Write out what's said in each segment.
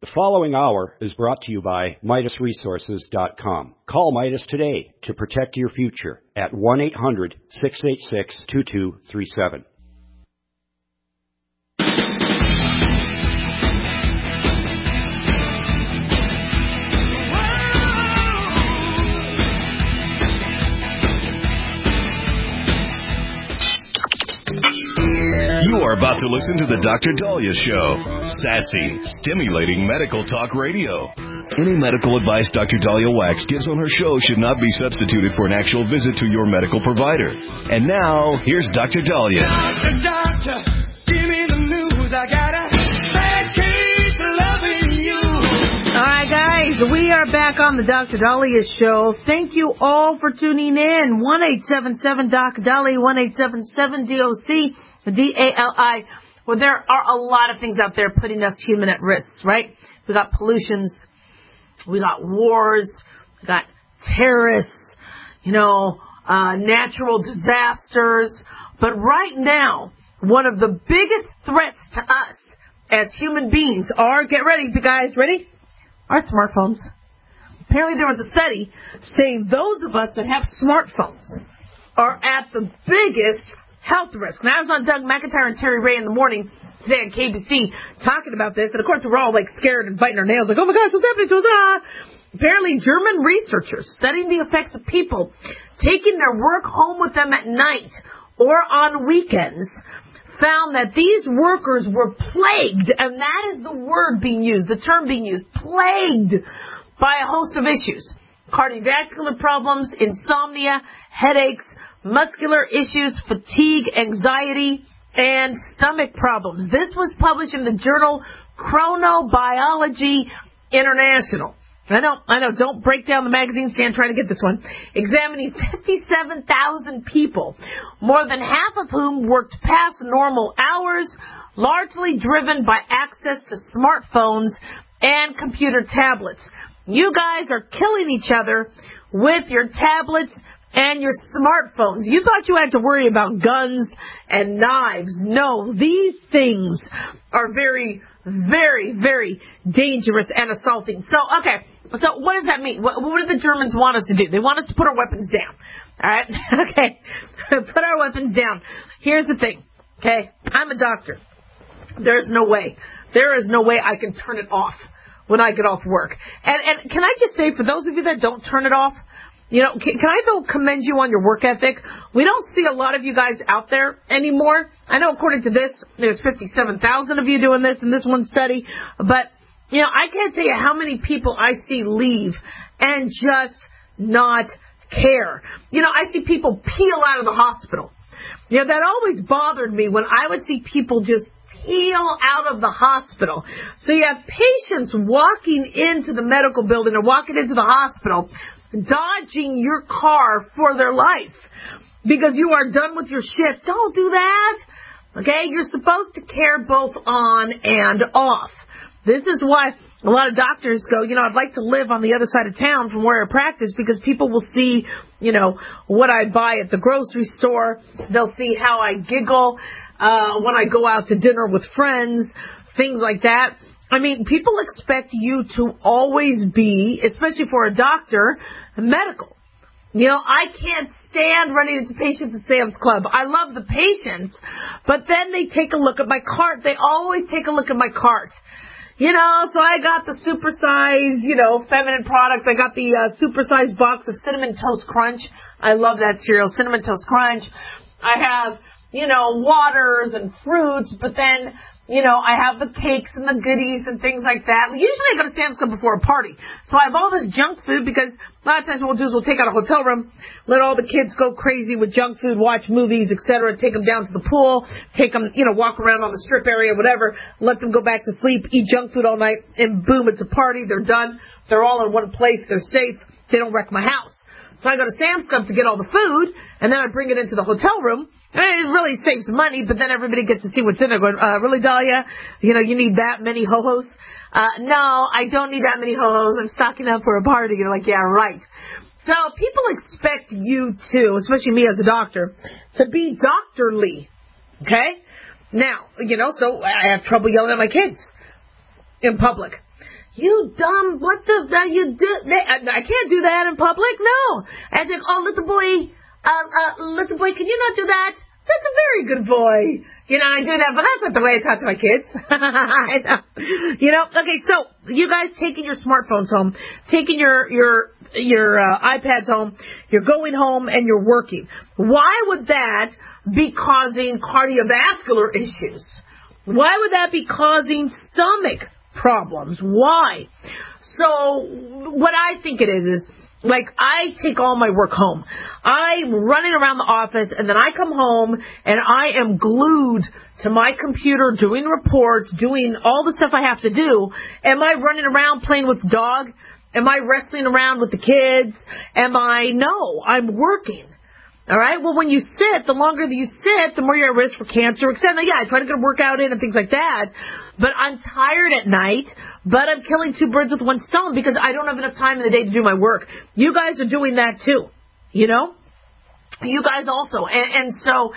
The following hour is brought to you by MidasResources.com. Call Midas today to protect your future at 1-800-686-2237. You are about to listen to the Dr. Daliah Show. Sassy, stimulating medical talk radio. Any medical advice Dr. Daliah Wax gives on her show should not be substituted for an actual visit to your medical provider. And now, here's Dr. Daliah. Doctor, give me the news. I got a bad case of loving you. All right, guys, we are back on the Dr. Daliah Show. Thank you all for tuning in. 1-877-DOC-DALI, 1-877-DOC. DALI. Well, there are a lot of things out there putting us human at risk, right? We got pollutions, we got wars, we got terrorists, natural disasters. But right now, one of the biggest threats to us as human beings are, get ready, you guys, ready? Our smartphones. Apparently there was a study saying those of us that have smartphones are at the biggest health risk. Now, I was on Doug McIntyre and Terry Ray in the morning today on KBC talking about this. And, of course, we're all, scared and biting our nails. Like, oh, my gosh, what's happening to us? Apparently, German researchers studying the effects of people taking their work home with them at night or on weekends found that these workers were plagued, and that is the word being used, the term being used, plagued by a host of issues. Cardiovascular problems, insomnia, headaches, muscular issues, fatigue, anxiety, and stomach problems. This was published in the journal Chronobiology International. I know, don't break down the magazine stand trying to get this one. Examining 57,000 people, more than half of whom worked past normal hours, largely driven by access to smartphones and computer tablets. You guys are killing each other with your tablets and your smartphones. You thought you had to worry about guns and knives. No, these things are very, very, very dangerous and assaulting. So what does that mean? What do the Germans want us to do? They want us to put our weapons down. All right? Okay. Put our weapons down. Here's the thing. Okay? I'm a doctor. There is no way I can turn it off when I get off work. And can I just say, for those of you that don't turn it off, can I, though, commend you on your work ethic? We don't see a lot of you guys out there anymore. I know, according to this, there's 57,000 of you doing this in this one study. But, I can't tell you how many people I see leave and just not care. I see people peel out of the hospital. That always bothered me when I would see people just peel out of the hospital. So you have patients walking into the medical building or walking into the hospital, dodging your car for their life because you are done with your shift. Don't do that. Okay? You're supposed to care both on and off. This is why a lot of doctors go, I'd like to live on the other side of town from where I practice, because people will see, what I buy at the grocery store. They'll see how I giggle when I go out to dinner with friends, things like that. I mean, people expect you to always be, especially for a doctor, medical. I can't stand running into patients at Sam's Club. I love the patients, but then they take a look at my cart. They always take a look at my cart. So I got the supersize, feminine products. I got the supersized box of Cinnamon Toast Crunch. I love that cereal, Cinnamon Toast Crunch. I have, waters and fruits, but then, I have the cakes and the goodies and things like that. Usually I go to Sam's Club before a party. So I have all this junk food because a lot of times what we'll do is we'll take out a hotel room, let all the kids go crazy with junk food, watch movies, etc., take them down to the pool, take them, walk around on the strip area, whatever, let them go back to sleep, eat junk food all night, and boom, it's a party. They're done. They're all in one place. They're safe. They don't wreck my house. So I go to Sam's Club to get all the food, and then I bring it into the hotel room. It really saves money, but then everybody gets to see what's in there. Going, really, Dahlia? You need that many ho-hos? No, I don't need that many ho-hos. I'm stocking up for a party. You're like, yeah, right. So people expect you to, especially me as a doctor, to be doctorly. Okay? Now, so I have trouble yelling at my kids in public. You dumb, what the, you do, I can't do that in public, no. And it's like, oh, little boy, can you not do that? That's a very good boy. You know, I do that, but that's not the way I talk to my kids. You know, okay, so you guys taking your smartphones home, taking your iPads home, you're going home and you're working. Why would that be causing cardiovascular issues? Why would that be causing stomach problems? Why? So what I think it is like I take all my work home. I'm running around the office and then I come home and I am glued to my computer doing reports, doing all the stuff I have to do. Am I running around playing with the dog? Am I wrestling around with the kids? No, I'm working. All right. Well, when you sit, the longer that you sit, the more you're at risk for cancer, etc. Yeah, I try to get a workout in and things like that. But I'm tired at night. But I'm killing two birds with one stone because I don't have enough time in the day to do my work. You guys are doing that too. You know? You guys also. And so,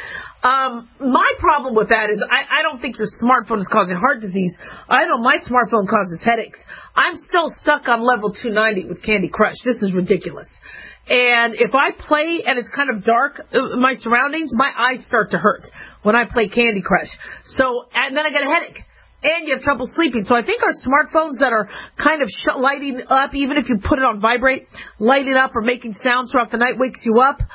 my problem with that is I don't think your smartphone is causing heart disease. I know my smartphone causes headaches. I'm still stuck on level 290 with Candy Crush. This is ridiculous. And if I play and it's kind of dark, my surroundings, my eyes start to hurt when I play Candy Crush. So, and then I get a headache. And you have trouble sleeping. So I think our smartphones that are kind of lighting up, even if you put it on vibrate, lighting up or making sounds throughout the night wakes you up.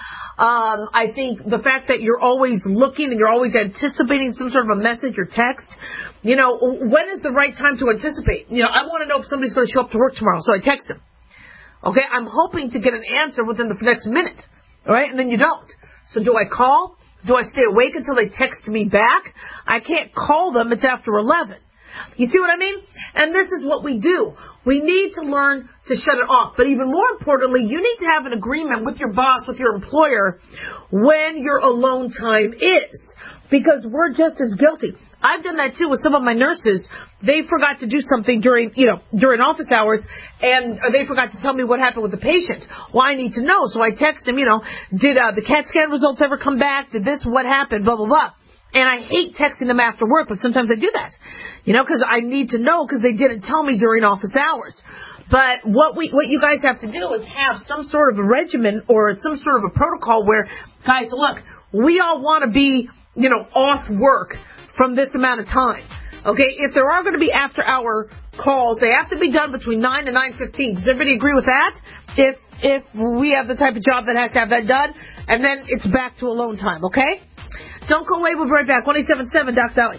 I think the fact that you're always looking and you're always anticipating some sort of a message or text. You know, when is the right time to anticipate? You know, I want to know if somebody's going to show up to work tomorrow, so I text them. Okay, I'm hoping to get an answer within the next minute. All right, and then you don't. So do I call? Do I stay awake until they text me back? I can't call them. It's after 11. You see what I mean? And this is what we do. We need to learn to shut it off. But even more importantly, you need to have an agreement with your boss, with your employer, when your alone time is. Because we're just as guilty. I've done that too with some of my nurses. They forgot to do something during office hours, and they forgot to tell me what happened with the patient. Well, I need to know. So I text them, did the CAT scan results ever come back? Did this, what happened, blah, blah, blah. And I hate texting them after work, but sometimes I do that. Because I need to know because they didn't tell me during office hours. But what you guys have to do is have some sort of a regimen or some sort of a protocol where, guys, look, we all want to be off work from this amount of time. Okay, if there are going to be after-hour calls, they have to be done between 9 and 9:15. Does everybody agree with that? If we have the type of job that has to have that done, and then it's back to alone time, okay? Don't go away. We'll be right back. 1-877 Doc Dolly.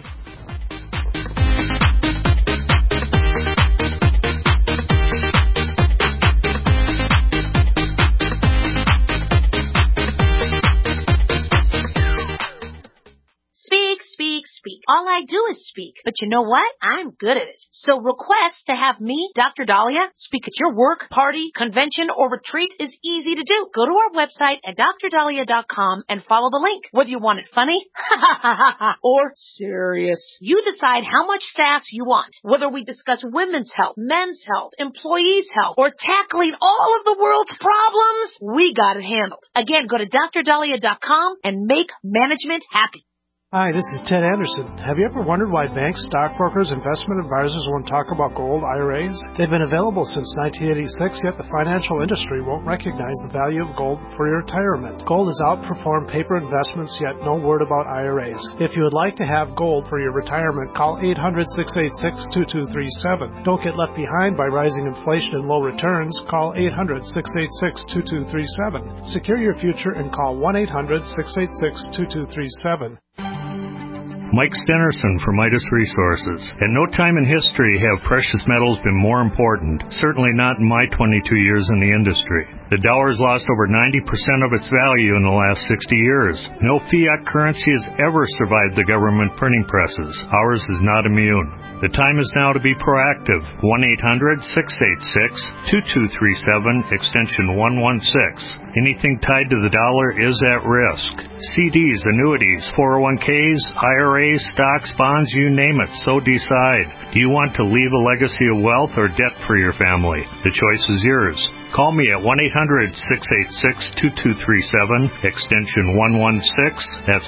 Speak. All I do is speak. But you know what? I'm good at it. So request to have me, Dr. Dahlia, speak at your work, party, convention, or retreat is easy to do. Go to our website at drdahlia.com and follow the link. Whether you want it funny or serious, you decide how much sass you want. Whether we discuss women's health, men's health, employees' health, or tackling all of the world's problems, we got it handled. Again, go to drdahlia.com and make management happy. Hi, this is Ted Anderson. Have you ever wondered why banks, stockbrokers, investment advisors won't talk about gold IRAs? They've been available since 1986, yet the financial industry won't recognize the value of gold for your retirement. Gold has outperformed paper investments, yet no word about IRAs. If you would like to have gold for your retirement, call 800-686-2237. Don't get left behind by rising inflation and low returns. Call 800-686-2237. Secure your future and call 1-800-686-2237. Mike Stenerson from Midas Resources. At no time in history have precious metals been more important, certainly not in my 22 years in the industry. The dollar has lost over 90% of its value in the last 60 years. No fiat currency has ever survived the government printing presses. Ours is not immune. The time is now to be proactive. 1-800-686-2237, extension 116. Anything tied to the dollar is at risk. CDs, annuities, 401ks, IRAs, stocks, bonds, you name it, so decide. Do you want to leave a legacy of wealth or debt for your family? The choice is yours. Call me at 1-800-686-2237, extension 116. That's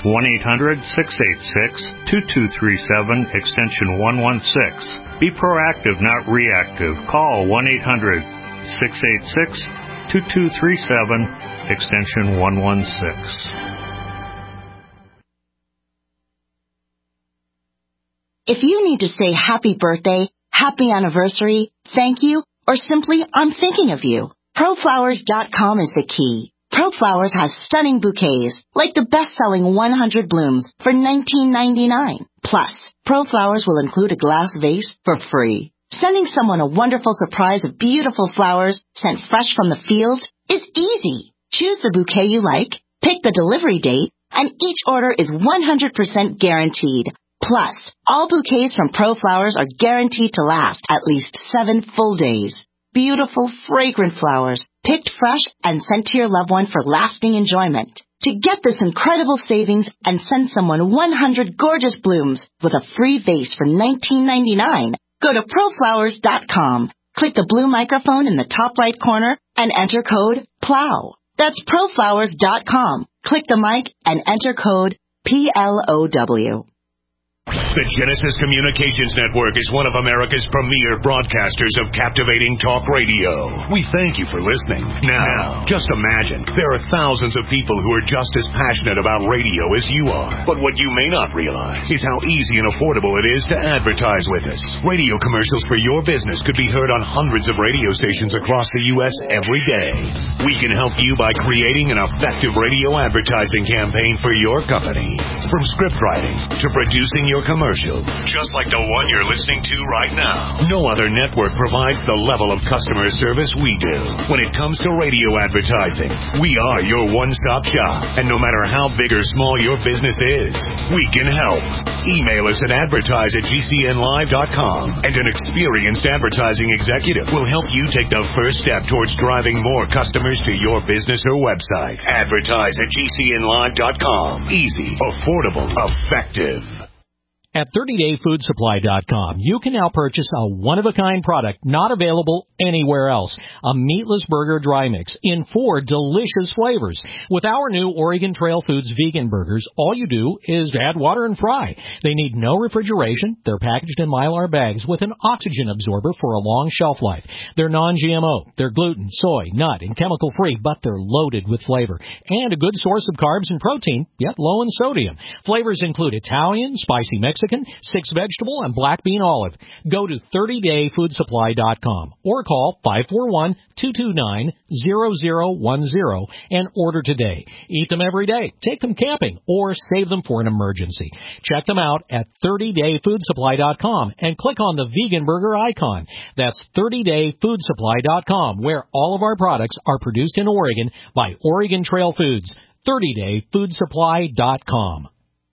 1-800-686-2237, extension 116. Be proactive, not reactive. Call 1-800-686-2237, extension 116. If you need to say happy birthday, happy anniversary, thank you, or simply I'm thinking of you, ProFlowers.com is the key. ProFlowers has stunning bouquets, like the best-selling 100 blooms for $19.99. Plus, ProFlowers will include a glass vase for free. Sending someone a wonderful surprise of beautiful flowers sent fresh from the field is easy. Choose the bouquet you like, pick the delivery date, and each order is 100% guaranteed. Plus, all bouquets from ProFlowers are guaranteed to last at least 7 full days. Beautiful, fragrant flowers, picked fresh and sent to your loved one for lasting enjoyment. To get this incredible savings and send someone 100 gorgeous blooms with a free vase for $19.99, go to ProFlowers.com. Click the blue microphone in the top right corner and enter code PLOW. That's ProFlowers.com. Click the mic and enter code PLOW. The Genesis Communications Network is one of America's premier broadcasters of captivating talk radio. We thank you for listening. Now, just imagine, there are thousands of people who are just as passionate about radio as you are. But what you may not realize is how easy and affordable it is to advertise with us. Radio commercials for your business could be heard on hundreds of radio stations across the U.S. every day. We can help you by creating an effective radio advertising campaign for your company. From script writing to producing your commercial, just like the one you're listening to right now. No other network provides the level of customer service we do. When it comes to radio advertising, we are your one-stop shop. And no matter how big or small your business is, we can help. Email us at advertise@gcnlive.com, and an experienced advertising executive will help you take the first step towards driving more customers to your business or website. Advertise@gcnlive.com. Easy, affordable, effective. At 30dayfoodsupply.com, you can now purchase a one-of-a-kind product not available anywhere else. A meatless burger dry mix in 4 delicious flavors. With our new Oregon Trail Foods vegan burgers, all you do is add water and fry. They need no refrigeration. They're packaged in Mylar bags with an oxygen absorber for a long shelf life. They're non-GMO. They're gluten, soy, nut, and chemical-free, but they're loaded with flavor. And a good source of carbs and protein, yet low in sodium. Flavors include Italian, spicy Mexican, 6 vegetable, and black bean olive. Go to 30dayfoodsupply.com or call 541-229-0010 and order today. Eat them every day, take them camping, or save them for an emergency. Check them out at 30dayfoodsupply.com and click on the vegan burger icon. That's 30dayfoodsupply.com, where all of our products are produced in Oregon by Oregon Trail Foods. 30dayfoodsupply.com.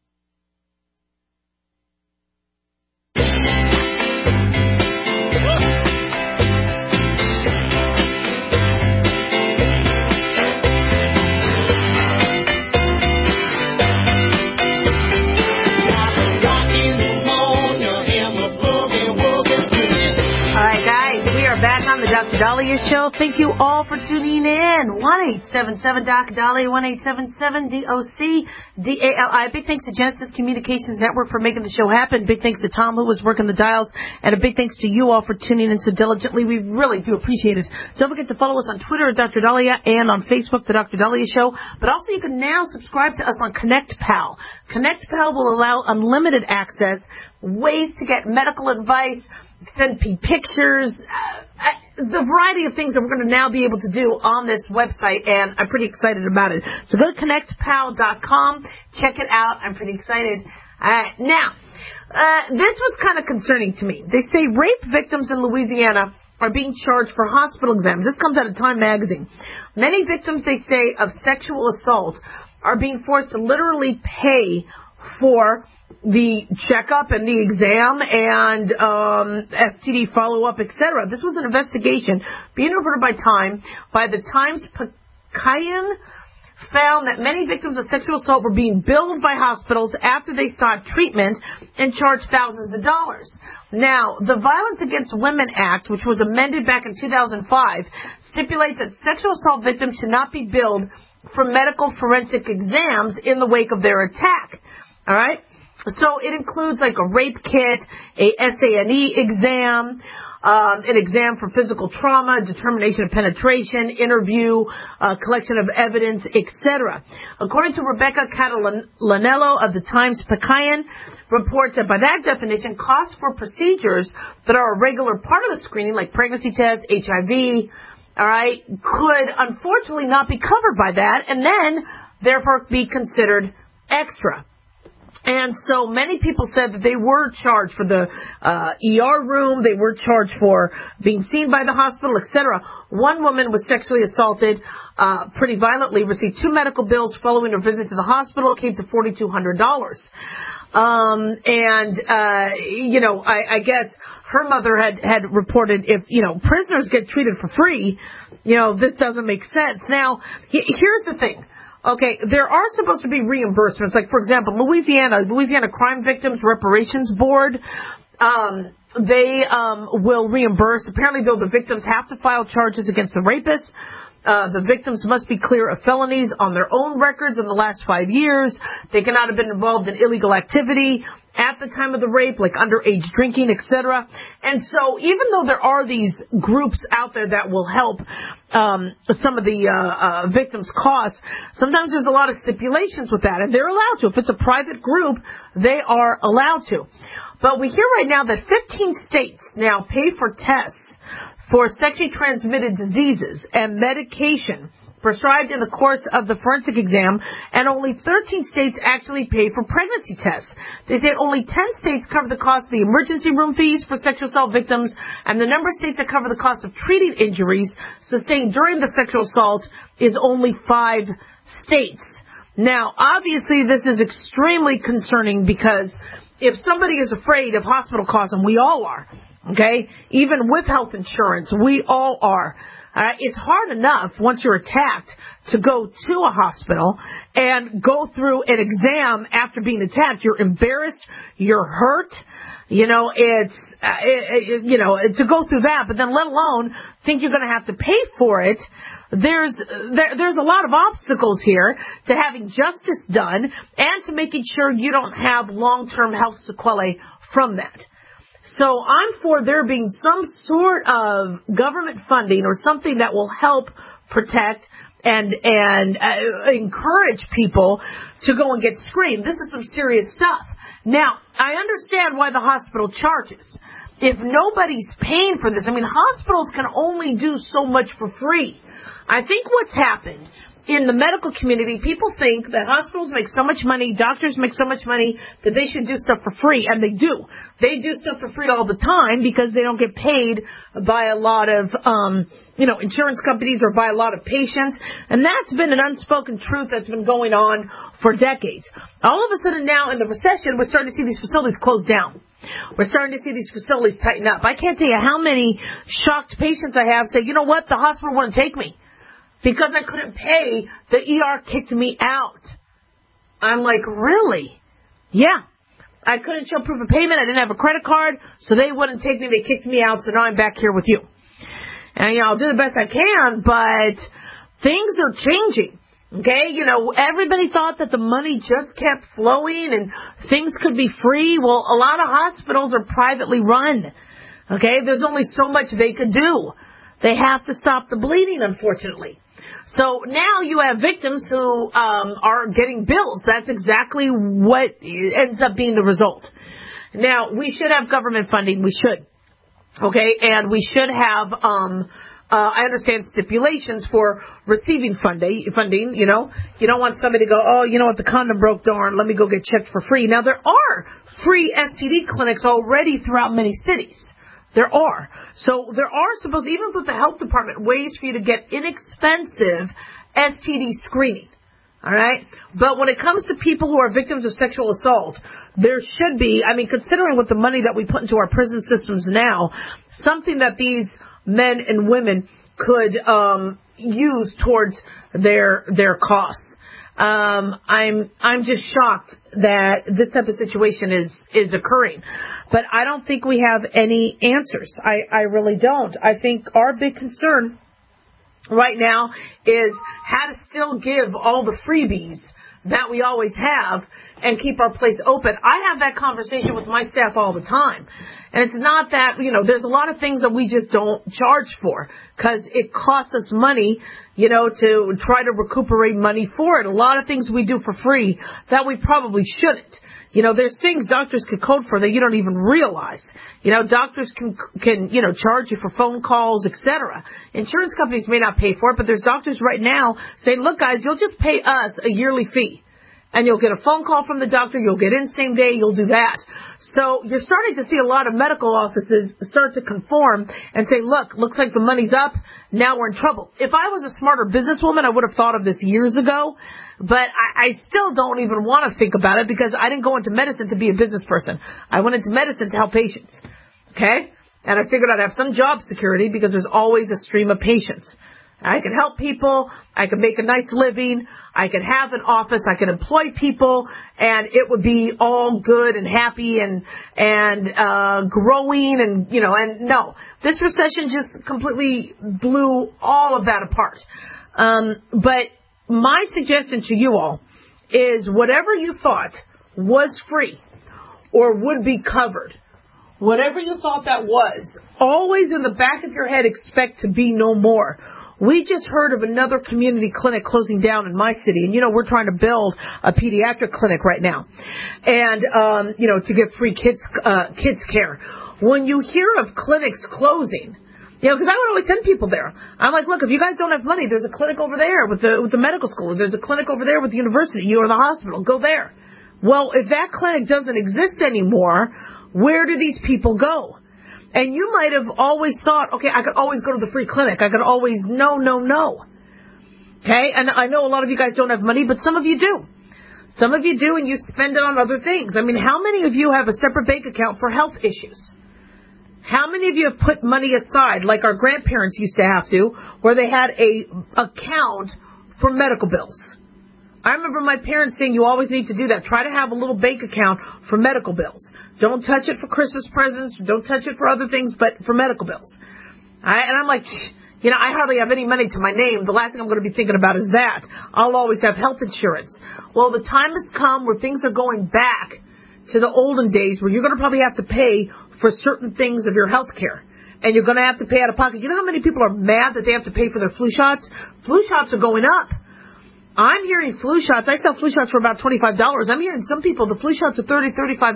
The Dr. Dahlia Show. Thank you all for tuning in. 1-877-Dr. 1-877-DOC-DALI. Big thanks to Genesis Communications Network for making the show happen. Big thanks to Tom, who was working the dials. And a big thanks to you all for tuning in so diligently. We really do appreciate it. Don't forget to follow us on Twitter at Dr. Dahlia and on Facebook, The Dr. Dahlia Show. But also you can now subscribe to us on ConnectPal. ConnectPal will allow unlimited access, ways to get medical advice, send pictures, the variety of things that we're going to now be able to do on this website, and I'm pretty excited about it. So go to connectpal.com, check it out. I'm pretty excited. Now, this was kind of concerning to me. They say rape victims in Louisiana are being charged for hospital exams. This comes out of Time magazine. Many victims, they say, of sexual assault are being forced to literally pay for the checkup and the exam and STD follow-up, etc. This was an investigation being reported by Time, by the Times Pekayan found that many victims of sexual assault were being billed by hospitals after they sought treatment and charged thousands of dollars. Now, the Violence Against Women Act, which was amended back in 2005, stipulates that sexual assault victims should not be billed for medical forensic exams in the wake of their attack. All right? So it includes like a rape kit, a SANE exam, an exam for physical trauma, determination of penetration, interview, collection of evidence, etc. According to Rebecca Catalanello of the Times, Pekayan reports that by that definition, costs for procedures that are a regular part of the screening, like pregnancy tests, HIV, all right, could unfortunately not be covered by that, and then therefore be considered extra. And so many people said that they were charged for the ER room, they were charged for being seen by the hospital, etc. One woman was sexually assaulted pretty violently, received 2 medical bills following her visit to the hospital, came to $4,200. I guess her mother had reported if, prisoners get treated for free, this doesn't make sense. Now, here's the thing. Okay, there are supposed to be reimbursements. Like, for example, Louisiana Crime Victims Reparations Board, they will reimburse. Apparently, though, the victims have to file charges against the rapists. The victims must be clear of felonies on their own records in the last 5 years. They cannot have been involved in illegal activity at the time of the rape, like underage drinking, etc. And so even though there are these groups out there that will help some of the victims' costs, sometimes there's a lot of stipulations with that, and they're allowed to. If it's a private group, they are allowed to. But we hear right now that 15 states now pay for tests for sexually transmitted diseases and medication prescribed in the course of the forensic exam, and only 13 states actually pay for pregnancy tests. They say only 10 states cover the cost of the emergency room fees for sexual assault victims, and the number of states that cover the cost of treating injuries sustained during the sexual assault is only 5 states. Now, obviously, this is extremely concerning because if somebody is afraid of hospital costs, and we all are, okay, even with health insurance, we all are. It's hard enough once you're attacked to go to a hospital and go through an exam after being attacked. You're embarrassed. You're hurt. To go through that, but then let alone think you're going to have to pay for it. There's a lot of obstacles here to having justice done and to making sure you don't have long-term health sequelae from that. So I'm for there being some sort of government funding or something that will help protect and encourage people to go and get screened. This is some serious stuff. Now, I understand why the hospital charges. If nobody's paying for this, hospitals can only do so much for free. I think what's happened in the medical community, people think that hospitals make so much money, doctors make so much money, that they should do stuff for free, and they do. They do stuff for free all the time because they don't get paid by a lot of, insurance companies or by a lot of patients, and that's been an unspoken truth that's been going on for decades. All of a sudden now, in the recession, we're starting to see these facilities close down. We're starting to see these facilities tighten up. I can't tell you how many shocked patients I have say, you know what, the hospital wouldn't take me because I couldn't pay, the ER kicked me out. I'm like, really? Yeah. I couldn't show proof of payment. I didn't have a credit card, so they wouldn't take me. They kicked me out, so now I'm back here with you. And, I'll do the best I can, but things are changing. Okay? Everybody thought that the money just kept flowing and things could be free. Well, a lot of hospitals are privately run. Okay? There's only so much they could do. They have to stop the bleeding, unfortunately. So now you have victims who are getting bills. That's exactly what ends up being the result. Now, we should have government funding. We should. Okay? And we should have, I understand stipulations for receiving funding. You don't want somebody to go, oh, you know what, the condom broke, darn, let me go get checked for free. Now, there are free STD clinics already throughout many cities. There are. So there are supposed, even with the health department, ways for you to get inexpensive STD screening. All right? But when it comes to people who are victims of sexual assault, there should be, considering with the money that we put into our prison systems now, something that these men and women could, use towards their costs. I'm just shocked that this type of situation is occurring. But I don't think we have any answers. I really don't. I think our big concern right now is how to still give all the freebies that we always have and keep our place open. I have that conversation with my staff all the time. And it's not that, there's a lot of things that we just don't charge for because it costs us money, to try to recuperate money for it. A lot of things we do for free that we probably shouldn't. There's things doctors can code for that you don't even realize. Doctors can charge you for phone calls, etc. Insurance companies may not pay for it, but there's doctors right now saying, look, guys, you'll just pay us a yearly fee. And you'll get a phone call from the doctor, you'll get in same day, you'll do that. So you're starting to see a lot of medical offices start to conform and say, look, looks like the money's up, now we're in trouble. If I was a smarter businesswoman, I would have thought of this years ago, but I still don't even want to think about it because I didn't go into medicine to be a business person. I went into medicine to help patients, okay? And I figured I'd have some job security because there's always a stream of patients. I can help people, I can make a nice living, I can have an office, I can employ people, and it would be all good and happy and growing and no. This recession just completely blew all of that apart. But my suggestion to you all is whatever you thought was free or would be covered, whatever you thought that was, always in the back of your head expect to be no more. We just heard of another community clinic closing down in my city. And, we're trying to build a pediatric clinic right now. And, to give free kids care. When you hear of clinics closing, because I would always send people there. I'm like, look, if you guys don't have money, there's a clinic over there with the medical school. There's a clinic over there with the university or the hospital. Go there. Well, if that clinic doesn't exist anymore, where do these people go? And you might have always thought, okay, I could always go to the free clinic. I could always, no. Okay? And I know a lot of you guys don't have money, but some of you do. Some of you do, and you spend it on other things. I mean, how many of you have a separate bank account for health issues? How many of you have put money aside, like our grandparents used to have to, where they had a account for medical bills? I remember my parents saying you always need to do that. Try to have a little bank account for medical bills. Don't touch it for Christmas presents. Don't touch it for other things, but for medical bills. And I'm like, I hardly have any money to my name. The last thing I'm going to be thinking about is that. I'll always have health insurance. Well, the time has come where things are going back to the olden days where you're going to probably have to pay for certain things of your health care. And you're going to have to pay out of pocket. You know how many people are mad that they have to pay for their flu shots? Flu shots are going up. I'm hearing flu shots. I sell flu shots for about $25. I'm hearing some people, the flu shots are $30, $35.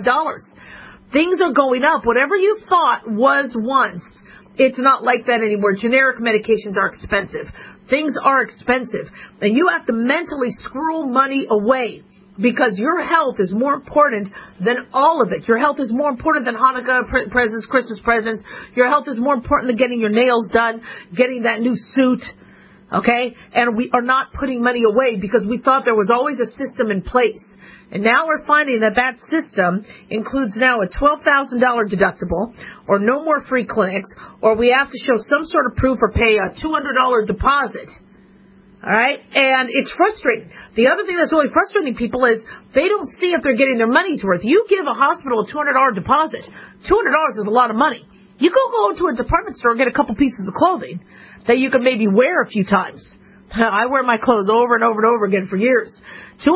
Things are going up. Whatever you thought was once, it's not like that anymore. Generic medications are expensive. Things are expensive. And you have to mentally squirrel money away because your health is more important than all of it. Your health is more important than Hanukkah presents, Christmas presents. Your health is more important than getting your nails done, getting that new suit. Okay? And we are not putting money away because we thought there was always a system in place. And now we're finding that system includes now a $12,000 deductible or no more free clinics, or we have to show some sort of proof or pay a $200 deposit. All right? And it's frustrating. The other thing that's really frustrating people is they don't see if they're getting their money's worth. You give a hospital a $200 deposit. $200 is a lot of money. You go to a department store and get a couple pieces of clothing that you can maybe wear a few times. I wear my clothes over and over and over again for years. $200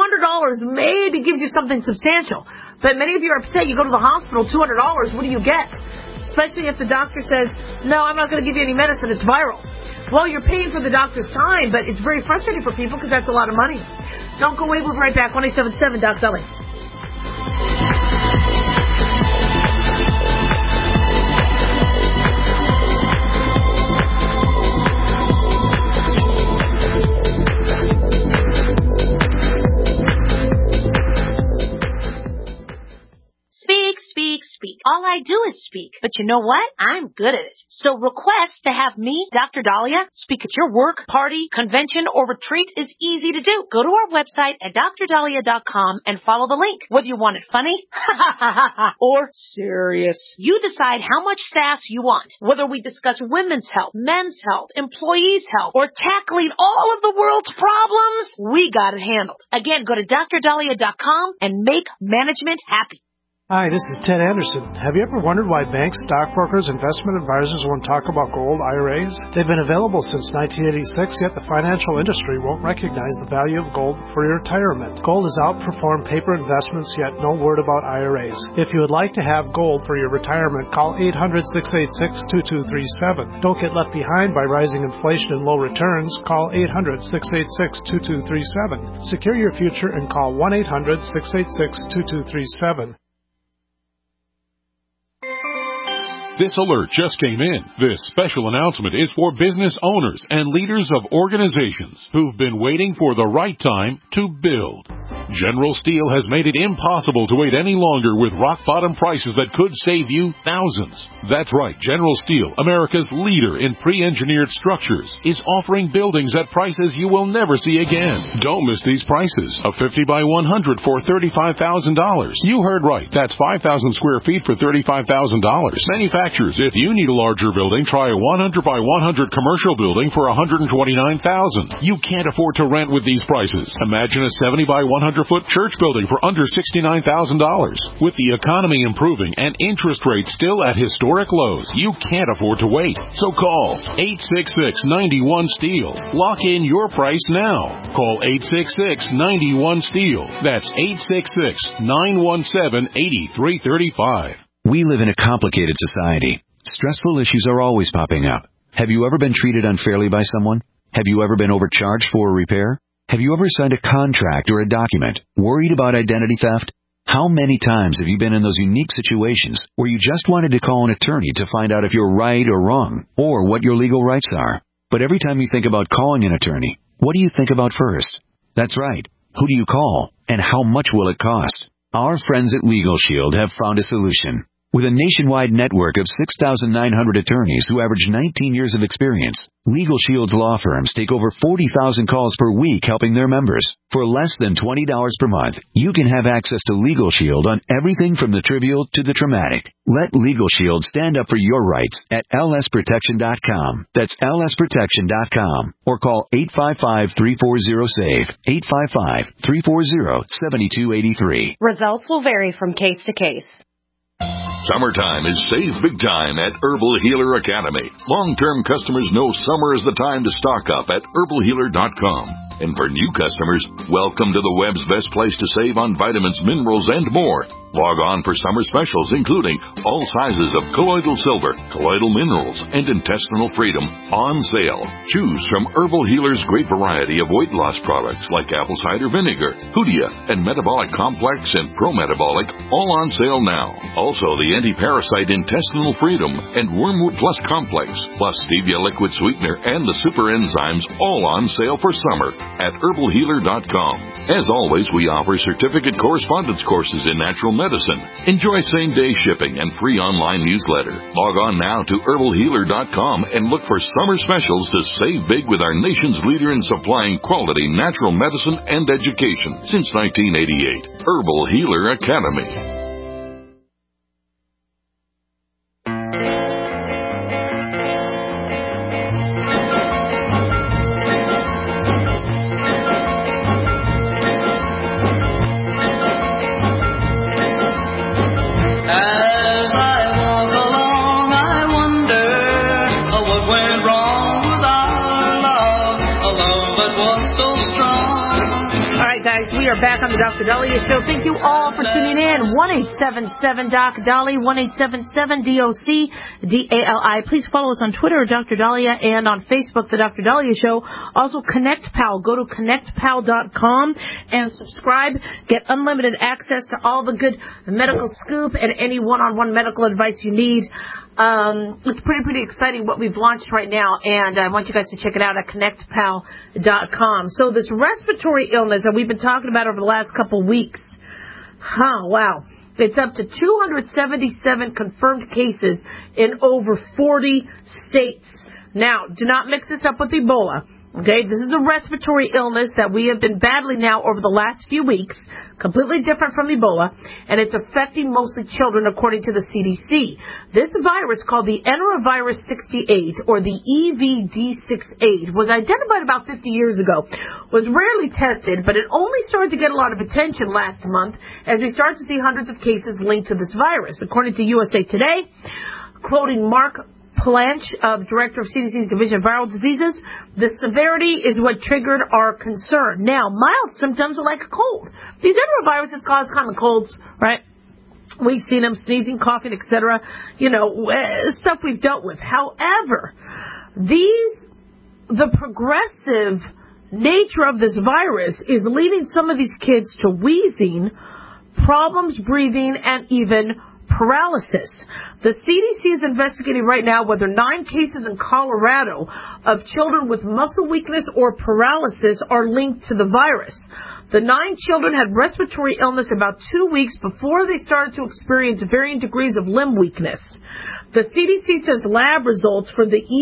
maybe gives you something substantial. But many of you are upset. You go to the hospital, $200, what do you get? Especially if the doctor says, no, I'm not going to give you any medicine, it's viral. Well, you're paying for the doctor's time, but it's very frustrating for people because that's a lot of money. Don't go away, we'll be right back. 1-877 Doc Dali. Speak. All I do is speak. But you know what? I'm good at it. So request to have me, Dr. Dahlia, speak at your work, party, convention, or retreat is easy to do. Go to our website at drdahlia.com and follow the link. Whether you want it funny or serious, you decide how much sass you want. Whether we discuss women's health, men's health, employees' health, or tackling all of the world's problems, we got it handled. Again, go to drdahlia.com and make management happy. Hi, this is Ted Anderson. Have you ever wondered why banks, stockbrokers, investment advisors won't talk about gold IRAs? They've been available since 1986, yet the financial industry won't recognize the value of gold for your retirement. Gold has outperformed paper investments, yet no word about IRAs. If you would like to have gold for your retirement, call 800-686-2237. Don't get left behind by rising inflation and low returns. Call 800-686-2237. Secure your future and call 1-800-686-2237. This alert just came in. This special announcement is for business owners and leaders of organizations who've been waiting for the right time to build. General Steel has made it impossible to wait any longer with rock-bottom prices that could save you thousands. That's right, General Steel, America's leader in pre-engineered structures, is offering buildings at prices you will never see again. Don't miss these prices. A 50 by 100 for $35,000. You heard right. That's 5,000 square feet for $35,000. Manufacturers, if you need a larger building, try a 100 by 100 commercial building for $129,000. You can't afford to rent with these prices. Imagine a 70 by 100-foot church building for under $69,000. With the economy improving and interest rates still at historic lows, you can't afford to wait. So call 866-91-STEEL. Lock in your price now. Call 866-91-STEEL. That's 866-917-8335. We live in a complicated society. Stressful issues are always popping up. Have you ever been treated unfairly by someone? Have you ever been overcharged for a repair? Have you ever signed a contract or a document worried about identity theft? How many times have you been in those unique situations where you just wanted to call an attorney to find out if you're right or wrong, or what your legal rights are? But every time you think about calling an attorney, what do you think about first? That's right. Who do you call, and how much will it cost? Our friends at Legal Shield have found a solution. With a nationwide network of 6,900 attorneys who average 19 years of experience, Legal Shield's law firms take over 40,000 calls per week helping their members. For less than $20 per month, you can have access to Legal Shield on everything from the trivial to the traumatic. Let Legal Shield stand up for your rights at lsprotection.com. That's lsprotection.com. Or call 855-340-SAVE, 855-340-7283. Results will vary from case to case. Summertime is save big time at Herbal Healer Academy. Long-term customers know summer is the time to stock up at herbalhealer.com. And for new customers, welcome to the web's best place to save on vitamins, minerals, and more. Log on for summer specials, including all sizes of colloidal silver, colloidal minerals, and intestinal freedom on sale. Choose from Herbal Healer's great variety of weight loss products like apple cider vinegar, Hoodia, and Metabolic Complex and Pro-Metabolic, all on sale now. Also, the anti-parasite intestinal freedom and Wormwood Plus Complex, plus Stevia liquid sweetener and the super enzymes, all on sale for summer at herbalhealer.com. As always, we offer certificate correspondence courses in natural medicine. Enjoy same-day shipping and free online newsletter. Log on now to herbalhealer.com and look for summer specials to save big with our nation's leader in supplying quality natural medicine and education since 1988. Herbal Healer Academy. We are back on the Dr. Dahlia Show. Thank you all for tuning in. 1-877-DOC-DALI, 1-877-DOC-DALI. Please follow us on Twitter, Dr. Dahlia, and on Facebook, The Dr. Dahlia Show. Also, ConnectPal. Go to ConnectPal.com and subscribe. Get unlimited access to all the good medical scoop and any one-on-one medical advice you need. It's pretty exciting what we've launched right now, and I want you guys to check it out at ConnectPal.com. So this respiratory illness that we've been talking about over the last couple weeks, wow. It's up to 277 confirmed cases in over 40 states. Now, do not mix this up with Ebola. Okay, this is a respiratory illness that we have been battling now over the last few weeks, completely different from Ebola, and it's affecting mostly children according to the CDC. This virus, called the Enterovirus 68, or the EVD68, was identified about 50 years ago, was rarely tested, but it only started to get a lot of attention last month as we start to see hundreds of cases linked to this virus. According to USA Today, quoting Mark Planche, Director of CDC's Division of Viral Diseases, the severity is what triggered our concern. Now, mild symptoms are like a cold. These enteroviruses cause common colds, right? We've seen them sneezing, coughing, etc. Stuff we've dealt with. However, the progressive nature of this virus is leading some of these kids to wheezing, problems breathing, and even paralysis. The CDC is investigating right now whether 9 cases in Colorado of children with muscle weakness or paralysis are linked to the virus. The 9 children had respiratory illness about 2 weeks before they started to experience varying degrees of limb weakness. The CDC says lab results for the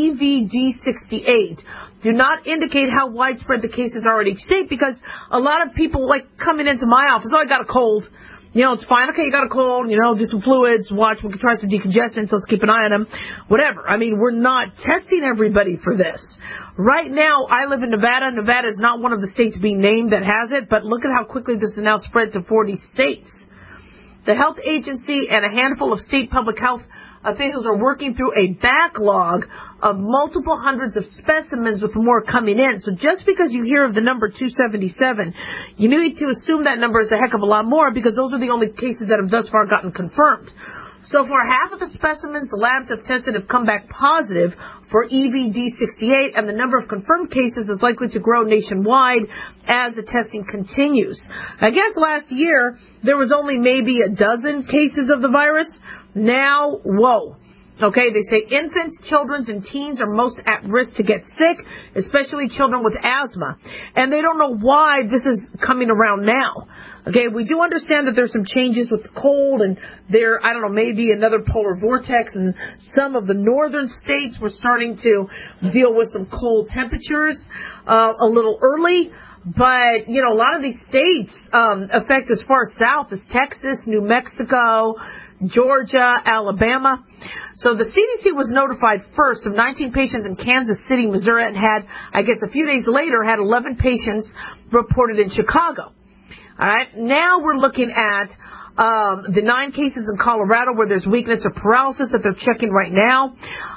EVD68 do not indicate how widespread the cases are in each state, because a lot of people like coming into my office, I got a cold. It's fine. Okay, you got a cold, do some fluids, watch, we can try some decongestant, so let's keep an eye on them. Whatever. I mean, we're not testing everybody for this. Right now, I live in Nevada. Nevada is not one of the states being named that has it, but look at how quickly this is now spread to 40 states. The health agency and a handful of state public health officials are working through a backlog of multiple hundreds of specimens, with more coming in. So just because you hear of the number 277, you need to assume that number is a heck of a lot more, because those are the only cases that have thus far gotten confirmed. So far, half of the specimens the labs have tested have come back positive for EVD68, and the number of confirmed cases is likely to grow nationwide as the testing continues. I guess last year there was only maybe a dozen cases of the virus. Now, whoa. Okay, they say infants, children, and teens are most at risk to get sick, especially children with asthma. And they don't know why this is coming around now. Okay, we do understand that there's some changes with the cold, and maybe another polar vortex, and some of the northern states were starting to deal with some cold temperatures a little early. But, a lot of these states affect as far south as Texas, New Mexico, Georgia, Alabama. So the CDC was notified first of 19 patients in Kansas City, Missouri, and had, I guess a few days later, had 11 patients reported in Chicago. All right. Now we're looking at the 9 cases in Colorado where there's weakness or paralysis that they're checking right now.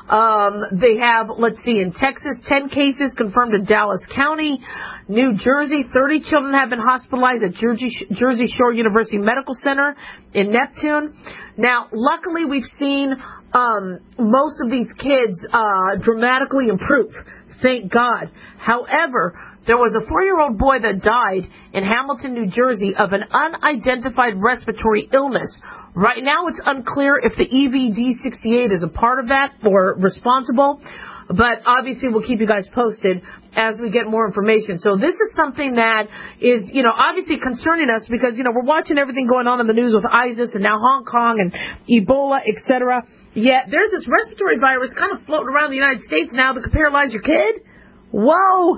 They have, in Texas, 10 cases confirmed in Dallas County. New Jersey, 30 children have been hospitalized at Jersey Shore University Medical Center in Neptune. Now, luckily, we've seen most of these kids dramatically improve. Thank God. However, there was a 4-year-old boy that died in Hamilton, New Jersey of an unidentified respiratory illness. Right now, it's unclear if the EVD68 is a part of that or responsible. But obviously, we'll keep you guys posted as we get more information. So this is something that is, obviously concerning us because, we're watching everything going on in the news with ISIS and now Hong Kong and Ebola, etc. Yet there's this respiratory virus kind of floating around the United States now that could paralyze your kid. Whoa.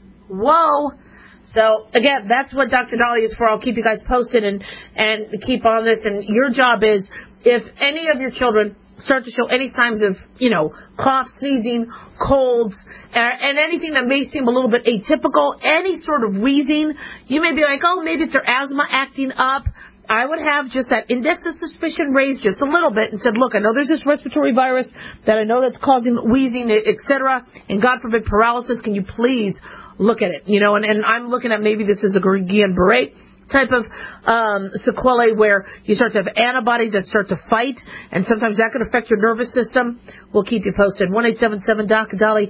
So, again, that's what Dr. Dahlia is for. I'll keep you guys posted and keep on this. And your job is, if any of your children start to show any signs of, cough, sneezing, colds, and anything that may seem a little bit atypical, any sort of wheezing, you may be like, oh, maybe it's their asthma acting up. I would have just that index of suspicion raised just a little bit and said, look, I know there's this respiratory virus that I know that's causing wheezing, etc., and God forbid paralysis. Can you please look at it? And I'm looking at maybe this is a Guillain-Barré type of sequelae where you start to have antibodies that start to fight, and sometimes that could affect your nervous system. We'll keep you posted. 1-877-DOC-DALI,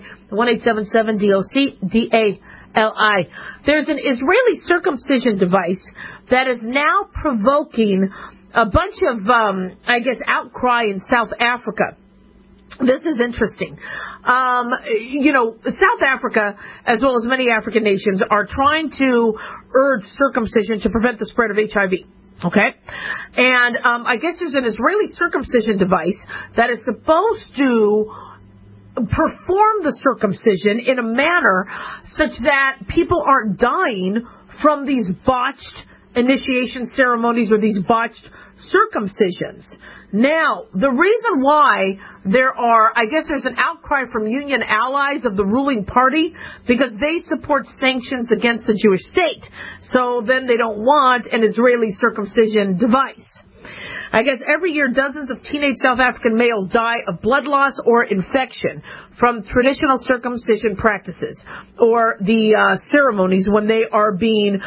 1-877-DOC-DALI. There's an Israeli circumcision device that is now provoking a bunch of, outcry in South Africa. This is interesting. South Africa, as well as many African nations, are trying to urge circumcision to prevent the spread of HIV. Okay? And I guess there's an Israeli circumcision device that is supposed to perform the circumcision in a manner such that people aren't dying from these botched initiation ceremonies or these botched circumcisions. Now, the reason why there's an outcry from union allies of the ruling party because they support sanctions against the Jewish state. So then they don't want an Israeli circumcision device. I guess every year dozens of teenage South African males die of blood loss or infection from traditional circumcision practices or the ceremonies when they are being,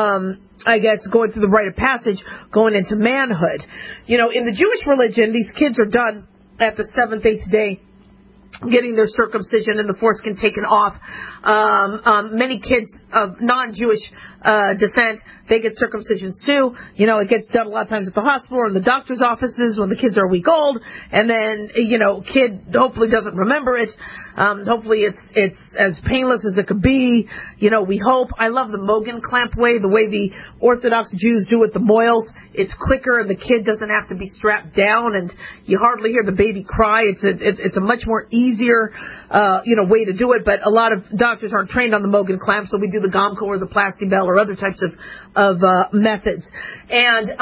going through the rite of passage, going into manhood. You know, in the Jewish religion, these kids are done at the 7th, 8th day, getting their circumcision and the foreskin taken off. Many kids of non-Jewish descent, they get circumcisions too. You know, it gets done a lot of times at the hospital or in the doctor's offices when the kids are a week old, and then, kid hopefully doesn't remember it. Hopefully it's as painless as it could be. We hope. I love the Mogen clamp way, the way the Orthodox Jews do with the moils. It's quicker and the kid doesn't have to be strapped down and you hardly hear the baby cry. It's a much more easier, way to do it, but a lot of doctors aren't trained on the Mogen clamp, so we do the Gomco or the Plastibell or other types of methods. And,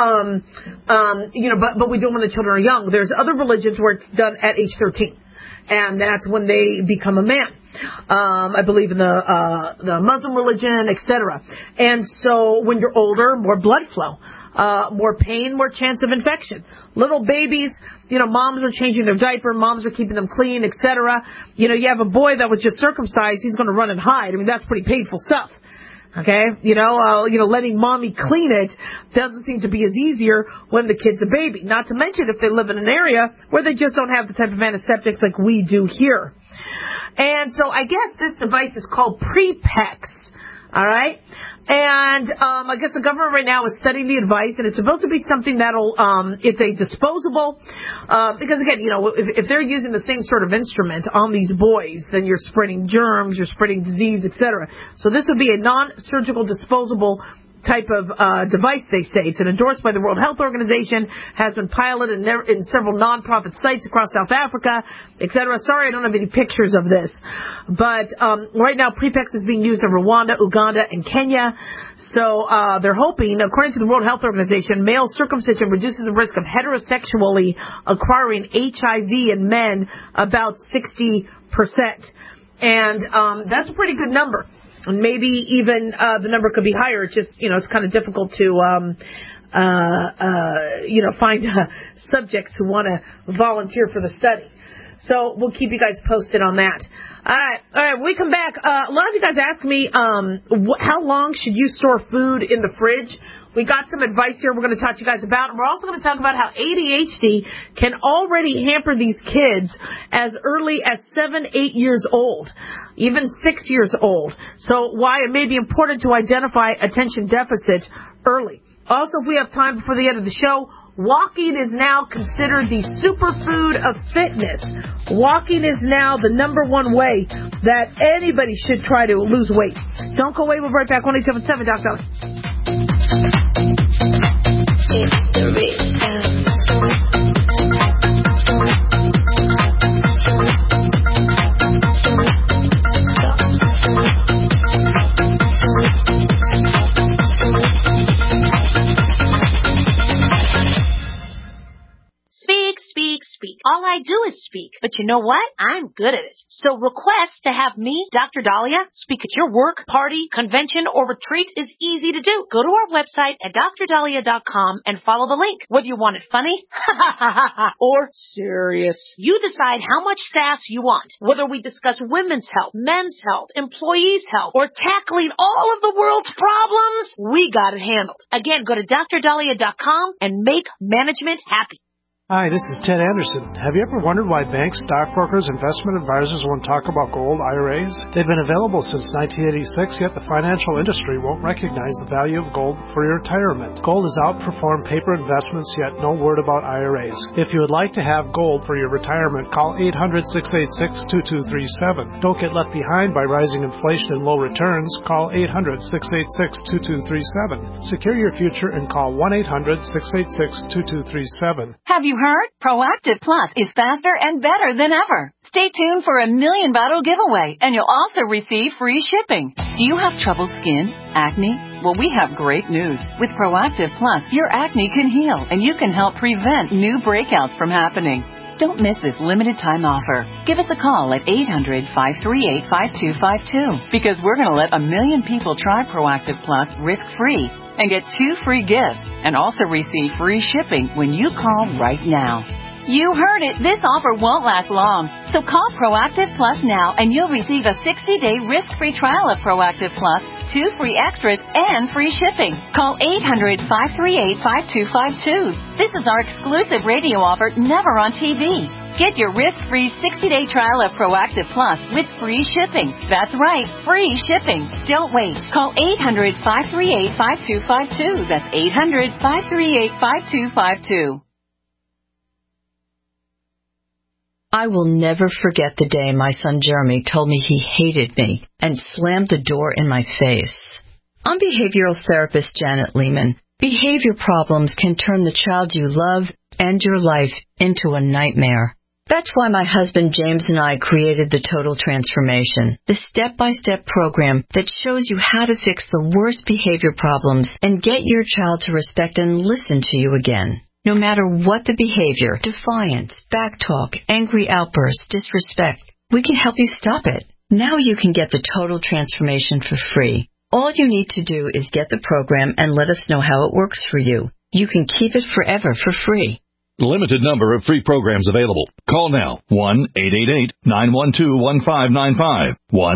but we do them when the children are young. There's other religions where it's done at age 13. And that's when they become a man. I believe in the Muslim religion, etc. And so when you're older, more blood flow, more pain, more chance of infection. Little babies, moms are changing their diaper, moms are keeping them clean, etc. You have a boy that was just circumcised, he's going to run and hide. I mean, that's pretty painful stuff. Okay, letting mommy clean it doesn't seem to be as easier when the kid's a baby. Not to mention if they live in an area where they just don't have the type of antiseptics like we do here. And so I guess this device is called Prepex. All right. And I guess the government right now is studying the advice, and it's supposed to be something that'll, it's a disposable, because again, if they're using the same sort of instrument on these boys, then you're spreading germs, you're spreading disease, etc. So this would be a non-surgical disposable type of device, they say. It's endorsed by the World Health Organization, has been piloted in several non-profit sites across South Africa, etc. Sorry, I don't have any pictures of this. But right now, Prepex is being used in Rwanda, Uganda, and Kenya. So they're hoping, according to the World Health Organization, male circumcision reduces the risk of heterosexually acquiring HIV in men about 60%. And that's a pretty good number. And maybe even the number could be higher. It's just, it's kind of difficult to, find subjects who want to volunteer for the study. So we'll keep you guys posted on that. All right. When we come back, a lot of you guys ask me, how long should you store food in the fridge? We got some advice here we're going to talk to you guys about. And we're also going to talk about how ADHD can already hamper these kids as early as 7, 8 years old, even 6 years old. So why it may be important to identify attention deficit early. Also, if we have time before the end of the show, walking is now considered the superfood of fitness. Walking is now the number one way that anybody should try to lose weight. Don't go away. We'll be right back. 1-877 Doc Dolly. It's the rich Speak. All I do is speak. But you know what? I'm good at it. So request to have me, Dr. Dahlia, speak at your work, party, convention, or retreat is easy to do. Go to our website at drdahlia.com and follow the link. Whether you want it funny or serious, you decide how much sass you want. Whether we discuss women's health, men's health, employees' health, or tackling all of the world's problems, we got it handled. Again, go to drdahlia.com and make management happy. Hi, this is Ted Anderson. Have you ever wondered why banks, stockbrokers, investment advisors won't talk about gold IRAs? They've been available since 1986, yet the financial industry won't recognize the value of gold for your retirement. Gold has outperformed paper investments, yet no word about IRAs. If you would like to have gold for your retirement, call 800-686-2237. Don't get left behind by rising inflation and low returns. Call 800-686-2237. Secure your future and call 1-800-686-2237. Have you heard? Proactive Plus is faster and better than ever. Stay tuned for a $1 million bottle giveaway, and you'll also receive free shipping. Do you have troubled skin? Acne? Well, we have great news. With Proactive Plus, your acne can heal, and you can help prevent new breakouts from happening. Don't miss this limited time offer. Give us a call at 800-538-5252, because we're going to let 1 million people try Proactive Plus risk-free and get 2 free gifts, and also receive free shipping when you call right now. You heard it. This offer won't last long. So call Proactive Plus now, and you'll receive a 60-day risk-free trial of Proactive Plus, 2 free extras, and free shipping. Call 800-538-5252. This is our exclusive radio offer, never on TV. Get your risk-free 60-day trial of Proactive Plus with free shipping. That's right, free shipping. Don't wait. Call 800-538-5252. That's 800-538-5252. I will never forget the day my son Jeremy told me he hated me and slammed the door in my face. I'm behavioral therapist Janet Lehman. Behavior problems can turn the child you love and your life into a nightmare. That's why my husband James and I created the Total Transformation, the step-by-step program that shows you how to fix the worst behavior problems and get your child to respect and listen to you again. No matter what the behavior, defiance, backtalk, angry outbursts, disrespect, we can help you stop it. Now you can get the Total Transformation for free. All you need to do is get the program and let us know how it works for you. You can keep it forever for free. Limited number of free programs available. Call now. 1-888-912-1595.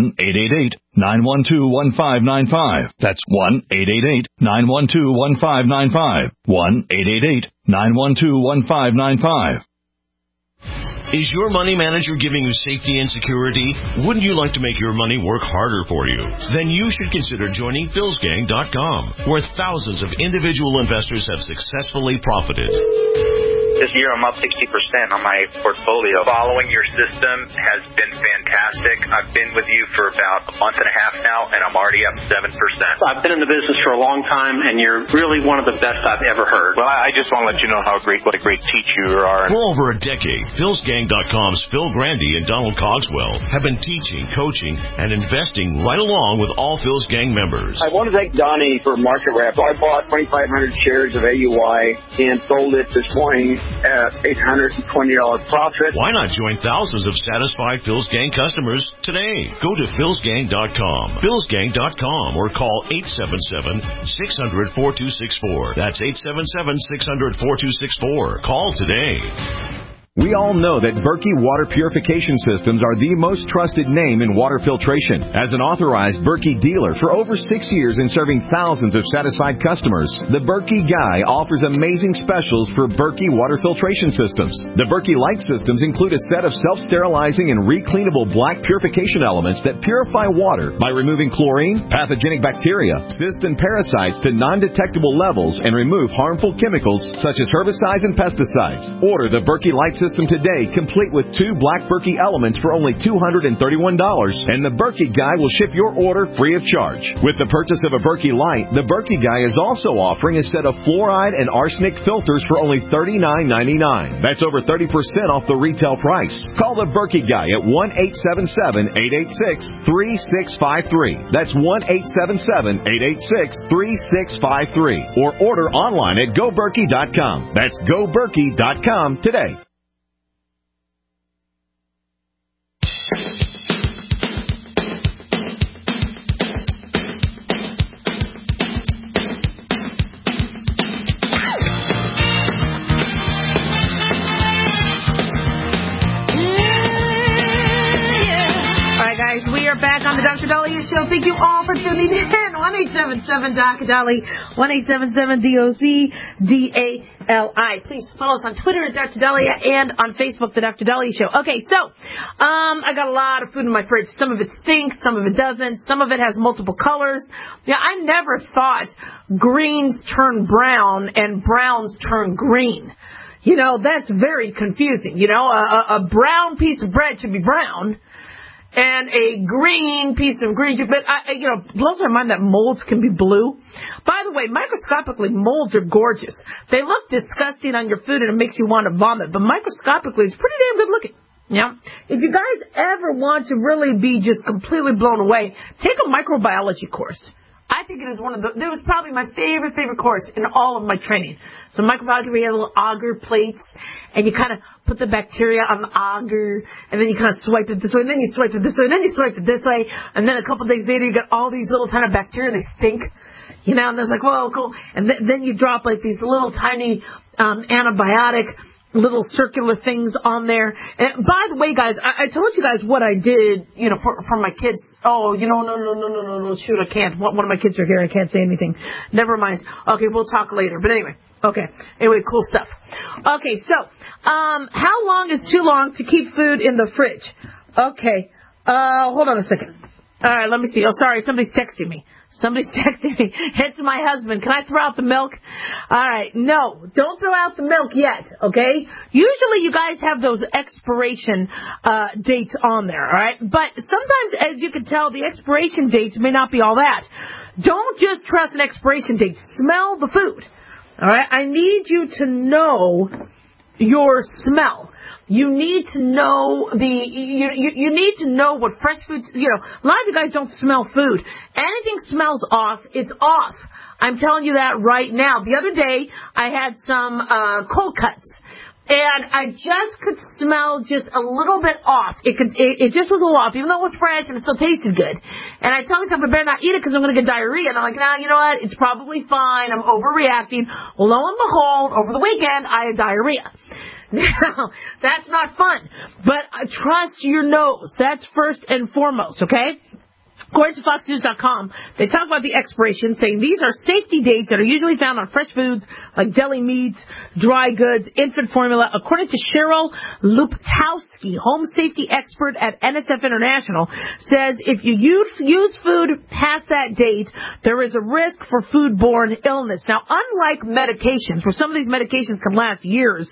1-888-912-1595. That's 1-888-912-1595. 1-888-912-1595. Is your money manager giving you safety and security? Wouldn't you like to make your money work harder for you? Then you should consider joining PhilsGang.com, where thousands of individual investors have successfully profited. This year I'm up 60% on my portfolio. Following your system has been fantastic. I've been with you for about a month and a half now, and I'm already up 7%. I've been in the business for a long time, and you're really one of the best I've ever heard. Well, I just want to let you know what a great teacher you are. For over a decade, PhilsGang.com's Phil Grandy and Donald Cogswell have been teaching, coaching, and investing right along with all Phil's Gang members. I want to thank Donnie for Market Wrap. I bought 2,500 shares of AUI and sold it this morning at $820 profit. Why not join thousands of satisfied Phil's Gang customers today? Go to philsgang.com, philsgang.com, or call 877-600-4264. That's 877-600-4264. Call today. We all know that Berkey Water Purification Systems are the most trusted name in water filtration. As an authorized Berkey dealer for over 6 years and serving thousands of satisfied customers, the Berkey Guy offers amazing specials for Berkey Water Filtration Systems. The Berkey Light Systems include a set of self-sterilizing and recleanable black purification elements that purify water by removing chlorine, pathogenic bacteria, cysts, and parasites to non-detectable levels and remove harmful chemicals such as herbicides and pesticides. Order the Berkey Light System today, complete with 2 black Berkey elements for only $231, and the Berkey Guy will ship your order free of charge. With the purchase of a Berkey Light, the Berkey Guy is also offering a set of fluoride and arsenic filters for only $39.99. That's over 30% off the retail price. Call the Berkey Guy at 1-877-886-3653. That's 1-877-886-3653. Or order online at GoBerkey.com. That's GoBerkey.com today. We are back on the Dr. Dahlia Show. Thank you all for tuning in. 1-877-Dr. 1-877-DOC-DALI. Please follow us on Twitter at Dr. Dahlia and on Facebook, the Dr. Dahlia Show. Okay, so I got a lot of food in my fridge. Some of it stinks, some of it doesn't. Some of it has multiple colors. Yeah, I never thought greens turn brown and browns turn green. You know, that's very confusing. You know, a brown piece of bread should be brown, and a green piece of green. But blows my mind that molds can be blue. By the way, microscopically, molds are gorgeous. They look disgusting on your food, and it makes you want to vomit. But microscopically, it's pretty damn good looking. Yeah. If you guys ever want to really be just completely blown away, take a microbiology course. I think it is it was probably my favorite course in all of my training. So microbiology, we had little agar plates, and you kind of put the bacteria on the agar, and then you kind of swipe it this way, and then you swipe it this way, and then you swipe it this way, and then a couple days later you got all these little tiny bacteria, they stink. You know, and it's like, whoa, cool. And then you drop like these little tiny antibiotic little circular things on there. And by the way, guys, I told you guys what I did, you know, for my kids. Oh, you know, no, shoot, I can't. One of my kids are here. I can't say anything. Never mind. Okay, we'll talk later. But anyway, okay. Anyway, cool stuff. Okay, so, how long is too long to keep food in the fridge? Okay, hold on a second. All right, let me see. Oh, sorry, somebody's texting me. Somebody's texting me. It's my husband. Can I throw out the milk? All right. No, don't throw out the milk yet, okay? Usually you guys have those expiration dates on there, all right? But sometimes, as you can tell, the expiration dates may not be all that. Don't just trust an expiration date. Smell the food, all right? I need you to know your smell. You need to know you need to know what fresh foods, you know, a lot of you guys don't smell food. Anything smells off, it's off. I'm telling you that right now. The other day, I had some cold cuts, and I just could smell just a little bit off. It just was a little off, even though it was fresh and it still tasted good. And I told myself I better not eat it because I'm going to get diarrhea. And I'm like, nah, you know what? It's probably fine. I'm overreacting. Well, lo and behold, over the weekend, I had diarrhea. Now, that's not fun, but trust your nose. That's first and foremost, okay? According to FoxNews.com, they talk about the expiration, saying these are safety dates that are usually found on fresh foods like deli meats, dry goods, infant formula. According to Cheryl Luptowski, home safety expert at NSF International, says if you use food past that date, there is a risk for foodborne illness. Now, unlike medications, where some of these medications can last years,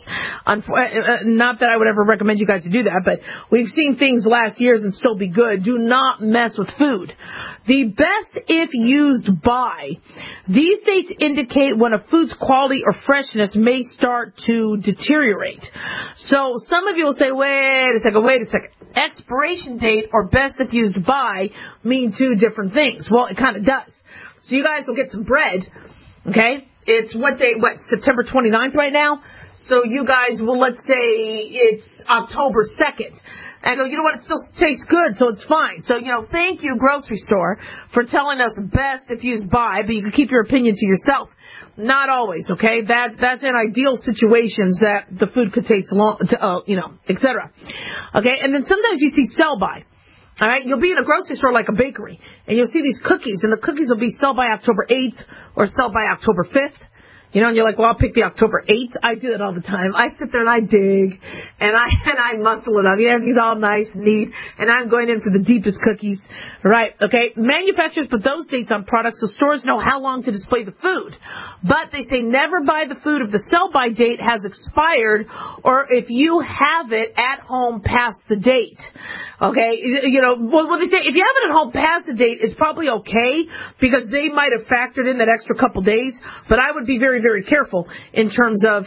not that I would ever recommend you guys to do that, but we've seen things last years and still be good. Do not mess with food. The best if used by. These dates indicate when a food's quality or freshness may start to deteriorate. So some of you will say, wait a second. Expiration date or best if used by mean two different things. Well, it kind of does. So you guys will get some bread, okay? It's September 29th right now? So you guys will, let's say it's October 2nd. And I go, you know what, it still tastes good, so it's fine. So, you know, thank you, grocery store, for telling us best if used by, but you can keep your opinion to yourself. Not always, okay? That's in ideal situations that the food could taste long, etc. Okay, and then sometimes you see sell by. All right, you'll be in a grocery store like a bakery, and you'll see these cookies, and the cookies will be sell by October 8th or sell by October 5th. You know, and you're like, well, I'll pick the October 8th. I do it all the time. I sit there and I dig, and I muscle it up. Everything's all nice and neat, and I'm going in for the deepest cookies. Right, okay? Manufacturers put those dates on products so stores know how long to display the food. But they say never buy the food if the sell-by date has expired or if you have it at home past the date. Okay? You know, well, they say if you have it at home past the date, it's probably okay because they might have factored in that extra couple days, but I would be very, very careful in terms of,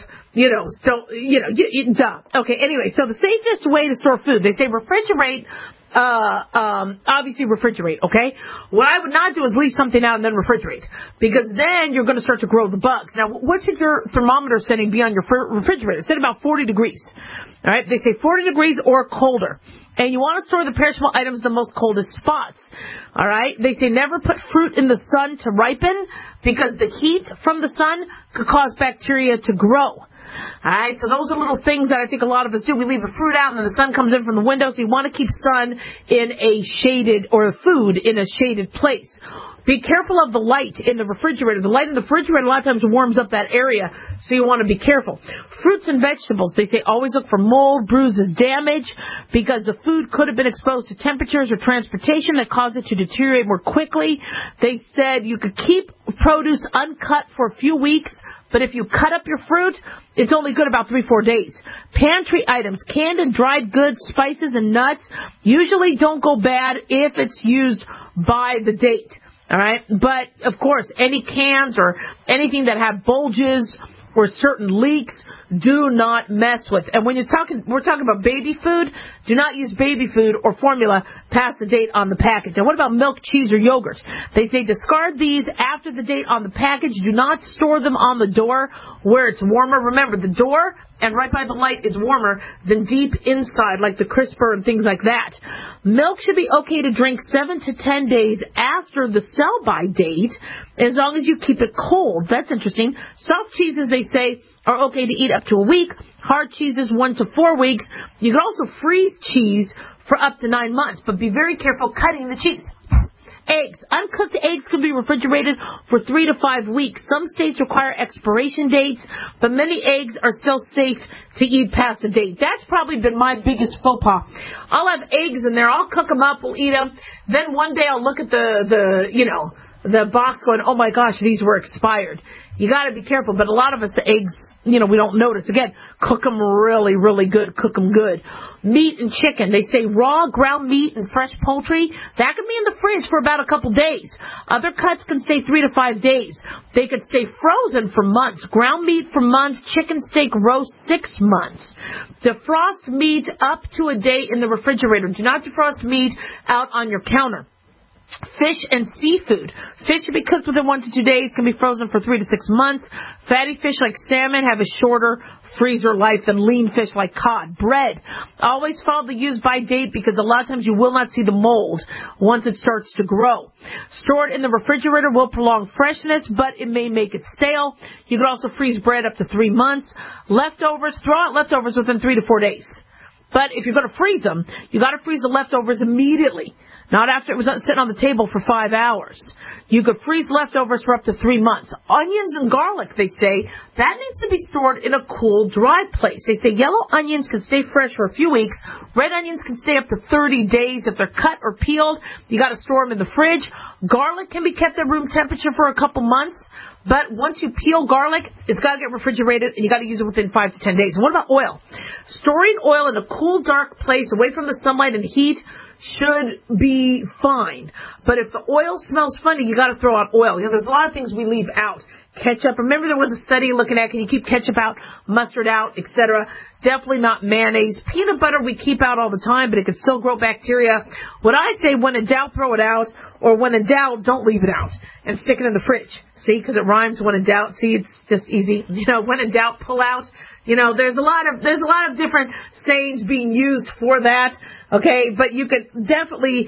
Okay, anyway, so the safest way to store food, they say refrigerate, obviously refrigerate, okay? What I would not do is leave something out and then refrigerate, because then you're going to start to grow the bugs. Now, what should your thermometer setting be on your refrigerator? Set about 40 degrees, all right? They say 40 degrees or colder. And you want to store the perishable items in the most coldest spots. All right? They say never put fruit in the sun to ripen because the heat from the sun could cause bacteria to grow. All right, so those are little things that I think a lot of us do. We leave the fruit out and then the sun comes in from the window, so you want to keep sun in a shaded, or food in a shaded place. Be careful of the light in the refrigerator. The light in the refrigerator a lot of times warms up that area, so you want to be careful. Fruits and vegetables, they say always look for mold, bruises, damage, because the food could have been exposed to temperatures or transportation that caused it to deteriorate more quickly. They said you could keep produce uncut for a few weeks, but if you cut up your fruit, it's only good about 3-4 days. Pantry items, canned and dried goods, spices and nuts, usually don't go bad if it's used by the date. All right, but of course, any cans or anything that have bulges or certain leaks, do not mess with. And when we're talking about baby food, do not use baby food or formula past the date on the package. And what about milk, cheese, or yogurt? They say discard these after the date on the package. Do not store them on the door where it's warmer. Remember, the door and right by the light is warmer than deep inside, like the crisper and things like that. Milk should be okay to drink 7 to 10 days after the sell-by date, as long as you keep it cold. That's interesting. Soft cheeses, they say, are okay to eat up to a week. Hard cheeses, 1 to 4 weeks. You can also freeze cheese for up to 9 months, but be very careful cutting the cheese. Eggs. Uncooked eggs can be refrigerated for 3 to 5 weeks. Some states require expiration dates, but many eggs are still safe to eat past the date. That's probably been my biggest faux pas. I'll have eggs in there. I'll cook them up. We'll eat them. Then one day I'll look at the box going, oh my gosh, these were expired. You got to be careful. But a lot of us, the eggs, we don't notice. Again, cook them really, really good. Cook them good. Meat and chicken. They say raw ground meat and fresh poultry, that can be in the fridge for about a couple days. Other cuts can stay 3 to 5 days. They could stay frozen for months. Ground meat for months. Chicken steak roast 6 months. Defrost meat up to a day in the refrigerator. Do not defrost meat out on your counter. Fish and seafood. Fish should be cooked within 1 to 2 days, can be frozen for 3 to 6 months. Fatty fish like salmon have a shorter freezer life than lean fish like cod. Bread. Always follow the use by date, because a lot of times you will not see the mold once it starts to grow. Stored in the refrigerator will prolong freshness, but it may make it stale. You can also freeze bread up to 3 months. Leftovers, throw out leftovers within 3 to 4 days. But if you're going to freeze them, you got to freeze the leftovers immediately. Not after it was sitting on the table for 5 hours. You could freeze leftovers for up to 3 months. Onions and garlic, they say, that needs to be stored in a cool, dry place. They say yellow onions can stay fresh for a few weeks. Red onions can stay up to 30 days. If they're cut or peeled, you got to store them in the fridge. Garlic can be kept at room temperature for a couple months. But once you peel garlic, it's got to get refrigerated, and you got to use it within 5 to 10 days. And what about oil? Storing oil in a cool, dark place away from the sunlight and heat should be fine. But if the oil smells funny, you got to throw out oil. There's a lot of things we leave out. Ketchup. Remember there was a study looking at, can you keep ketchup out, mustard out, etc. Definitely not mayonnaise. Peanut butter we keep out all the time, but it can still grow bacteria. What I say, when in doubt, throw it out. Or when in doubt, don't leave it out. And stick it in the fridge. See, because it rhymes, when in doubt. See, it's just easy. When in doubt, pull out. There's a lot of different sayings being used for that. Okay, but you could definitely,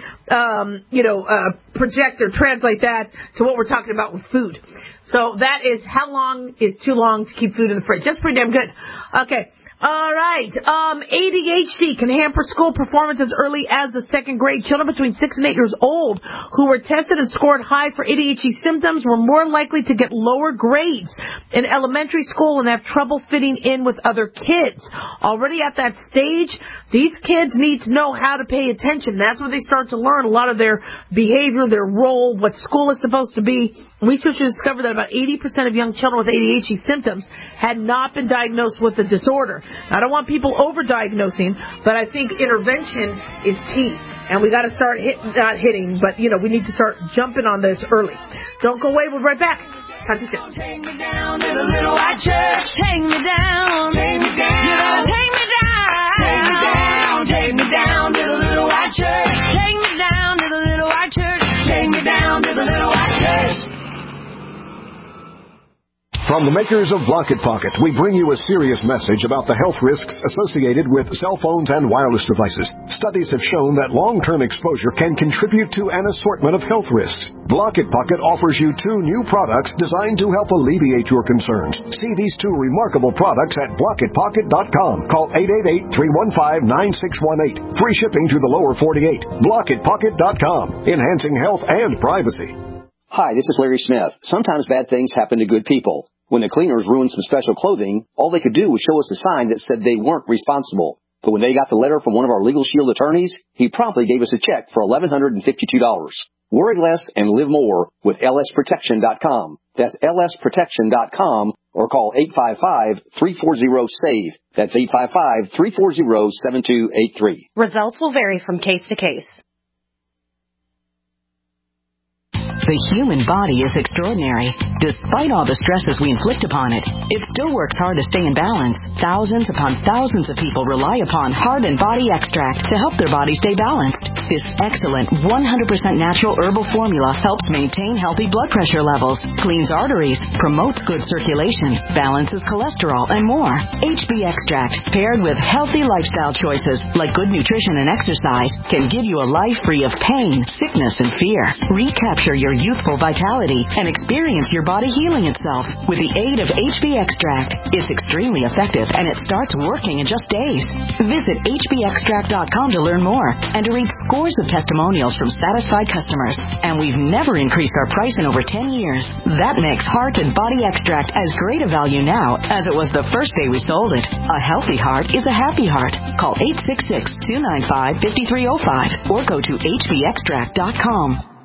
project or translate that to what we're talking about with food. So that is how long is too long to keep food in the fridge. That's pretty damn good. Okay. All right. ADHD can hamper school performance as early as the second grade. Children between 6 and 8 years old who were tested and scored high for ADHD symptoms were more likely to get lower grades in elementary school and have trouble fitting in with other kids. Already at that stage, these kids need to know how to pay attention. That's where they start to learn a lot of their behavior, their role, what school is supposed to be. Researchers discovered that about 80% of young children with ADHD symptoms had not been diagnosed with the disorder. I don't want people over-diagnosing, but I think intervention is key. And we got to start not hitting, but, we need to start jumping on this early. Don't go away. We'll be right back. Talk to you soon. Take me down to the little white church. Take me down. Take me down. You gotta take me down. Take me down. Take me down to the little white church. Take me down to the little white church. Take me down to the little white church. From the makers of Blocket Pocket, we bring you a serious message about the health risks associated with cell phones and wireless devices. Studies have shown that long-term exposure can contribute to an assortment of health risks. Blocket Pocket offers you 2 new products designed to help alleviate your concerns. See these 2 remarkable products at BlocketPocket.com. Call 888-315-9618. Free shipping to the lower 48. BlocketPocket.com. Enhancing health and privacy. Hi, this is Larry Smith. Sometimes bad things happen to good people. When the cleaners ruined some special clothing, all they could do was show us a sign that said they weren't responsible. But when they got the letter from one of our Legal Shield attorneys, he promptly gave us a check for $1,152. Worry less and live more with lsprotection.com. That's lsprotection.com or call 855-340-SAVE. That's 855-340-7283. Results will vary from case to case. The human body is extraordinary. Despite all the stresses we inflict upon it, it still works hard to stay in balance. Thousands upon thousands of people rely upon Heart and Body Extract to help their body stay balanced. This excellent 100% natural herbal formula helps maintain healthy blood pressure levels, cleans arteries, promotes good circulation, balances cholesterol, and more. HB Extract, paired with healthy lifestyle choices like good nutrition and exercise, can give you a life free of pain, sickness, and fear. Recapture your youthful vitality and experience your body healing itself with the aid of HB Extract. It's extremely effective and it starts working in just days. Visit hbextract.com to learn more and to read scores of testimonials from satisfied customers. And we've never increased our price in over 10 years. That makes Heart and Body Extract as great a value now as it was the first day we sold it. A healthy heart is a happy heart. Call 866-295-5305 or go to hbextract.com.